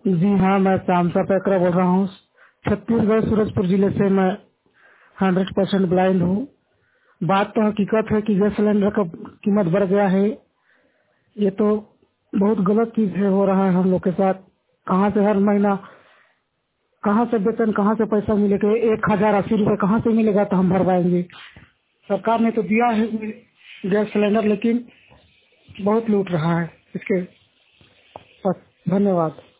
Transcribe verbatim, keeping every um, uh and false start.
जी हाँ, मैं श्यामसा पैकरा बोल रहा हूँ। छत्तीसगढ़ सूरजपुर जिले से मैं हंड्रेड परसेंट ब्लाइंड हूँ। बात तो हकीकत है कि गैस सिलेंडर का कीमत बढ़ गया है। ये तो बहुत गलत चीज है, हो रहा है हम लोग के साथ। कहाँ से हर महीना, कहाँ से वेतन, कहाँ से पैसा मिलेगा? एक हजार अस्सी रुपए कहाँ से मिलेगा तो हम भरवाएंगे? सरकार ने तो दिया है गैस सिलेंडर, लेकिन बहुत लूट रहा है इसके। बस, धन्यवाद।